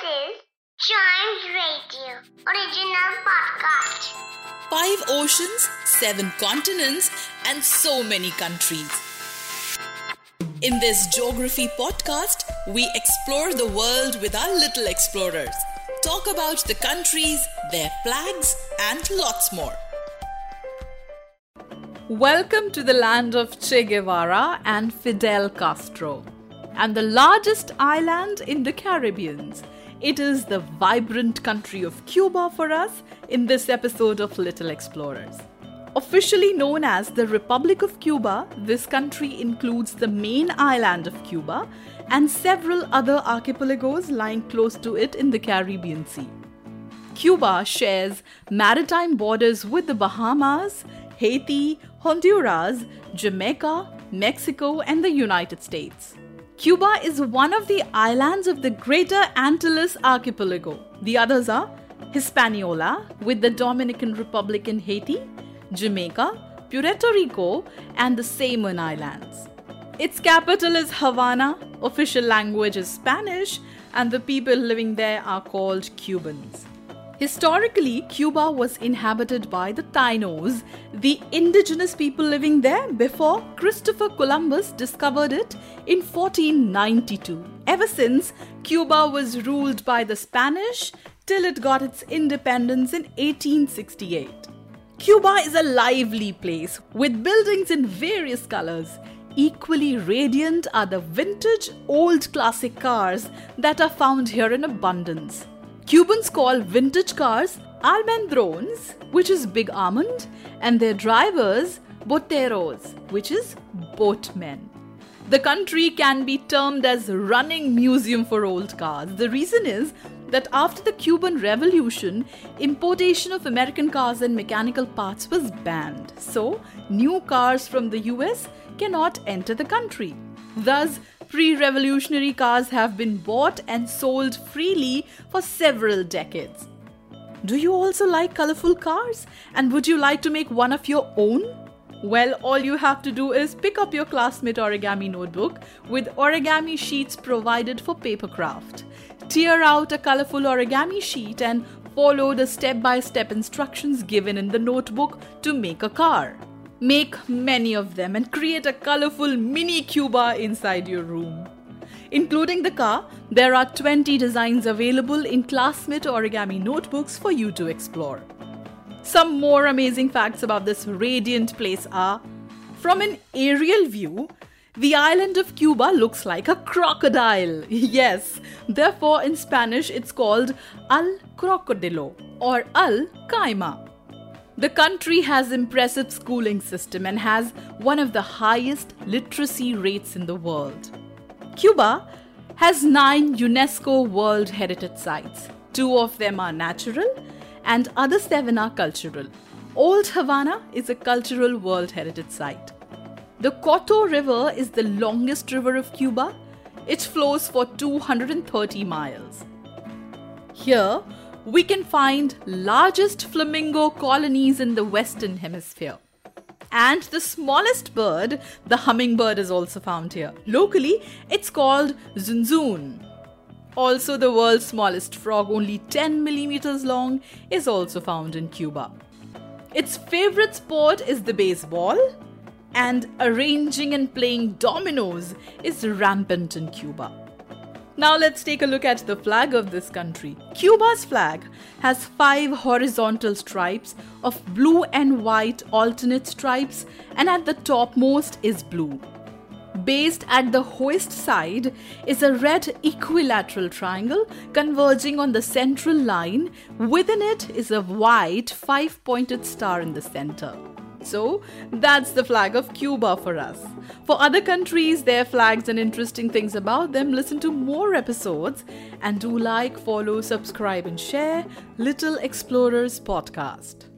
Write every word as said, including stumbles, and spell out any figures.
is Chimes Radio, original podcast. Five oceans, seven continents, and so many countries. In this geography podcast, we explore the world with our little explorers. Talk about the countries, their flags, and lots more. Welcome to the land of Che Guevara and Fidel Castro, and the largest island in the Caribbean. It is the vibrant country of Cuba for us in this episode of Little Explorers. Officially known as the Republic of Cuba, this country includes the main island of Cuba and several other archipelagos lying close to it in the Caribbean Sea. Cuba shares maritime borders with the Bahamas, Haiti, Honduras, Jamaica, Mexico, and the United States. Cuba is one of the islands of the Greater Antilles Archipelago. The others are Hispaniola, with the Dominican Republic and Haiti, Jamaica, Puerto Rico, and the Cayman Islands. Its capital is Havana, official language is Spanish, and the people living there are called Cubans. Historically, Cuba was inhabited by the Tainos, the indigenous people living there before Christopher Columbus discovered it in fourteen ninety-two. Ever since, Cuba was ruled by the Spanish till it got its independence in eighteen sixty-eight. Cuba is a lively place with buildings in various colors. Equally radiant are the vintage old classic cars that are found here in abundance. Cubans call vintage cars almendrones, which is big almond, and their drivers boteros, which is boatmen. The country can be termed as a running museum for old cars. The reason is that after the Cuban Revolution, importation of American cars and mechanical parts was banned. So, new cars from the U S cannot enter the country. Thus, pre-revolutionary cars have been bought and sold freely for several decades. Do you also like colorful cars? And would you like to make one of your own? Well, all you have to do is pick up your classmate origami notebook with origami sheets provided for paper craft. Tear out a colorful origami sheet and follow the step-by-step instructions given in the notebook to make a car. Make many of them and create a colorful mini Cuba inside your room. Including the car, there are twenty designs available in classmate origami notebooks for you to explore. Some more amazing facts about this radiant place are: from an aerial view, the island of Cuba looks like a crocodile. Yes, therefore in Spanish it's called Al Crocodilo or Al Caima. The country has impressive schooling system and has one of the highest literacy rates in the world. Cuba has nine UNESCO World Heritage Sites. Two of them are natural and other seven are cultural. Old Havana is a cultural World Heritage Site. The Coto River is the longest river of Cuba. It flows for two hundred thirty miles. Here, we can find largest flamingo colonies in the Western Hemisphere. And the smallest bird, the hummingbird, is also found here. Locally, it's called zunzun. Also, the world's smallest frog, only ten millimeters long, is also found in Cuba. Its favorite sport is the baseball, and arranging and playing dominoes is rampant in Cuba. Now let's take a look at the flag of this country. Cuba's flag has five horizontal stripes of blue and white alternate stripes, and at the topmost is blue. Based at the hoist side is a red equilateral triangle converging on the central line. Within it is a white five-pointed star in the center. So, that's the flag of Cuba for us. For other countries, their flags and interesting things about them, listen to more episodes and do like, follow, subscribe and share Little Explorers Podcast.